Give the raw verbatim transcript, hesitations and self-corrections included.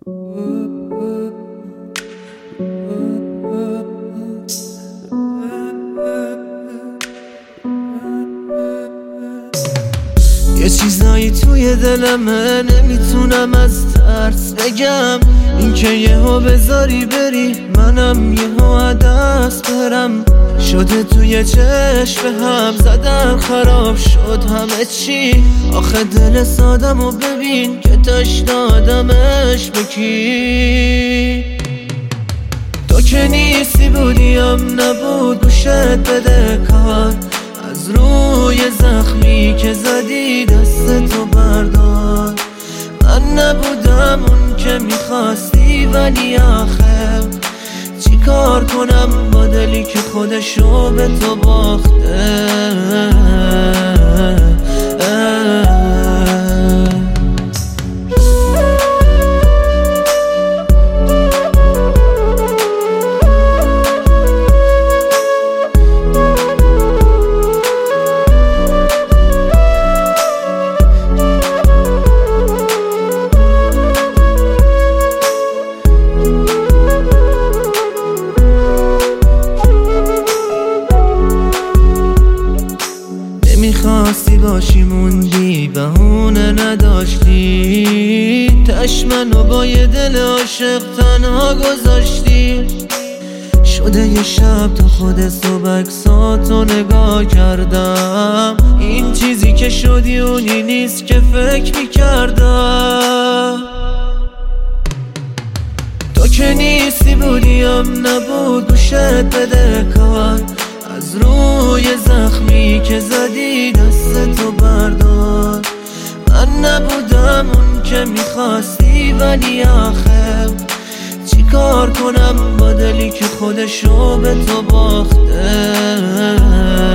یه چیزایی توی دلمه نمیتونم از ترس بگم، این که یهو بذاری بری منم یهو دست برم. شده توی چشم هم زدن خراب شد همه چی، آخه دل سادمو ببین که تاش دادمش بکی. تو که نیستی بودیم نبود گوشت بده کار، از روی زخمی که زدی دست تو بردار. من نبودم اون که میخواستی ولی آخر چی کار کنم با دلی که خودشو به تو باخته. میخواستی باشی موندی بهونه نداشتی، تش منو با یه دل عاشق تنها گذاشتی. شده یه شب تو خود صبح عکساتو نگاه کردم، این چیزی که شدی اونی نیست که فکر میکردم. تو که نیستی بودیم نبود گوشت بده کار، از روی زخمی که زدی دست تو بردار. من نبودم اون که میخواستی ولی آخر چی کار کنم با دلی که خودشو به تو باخته.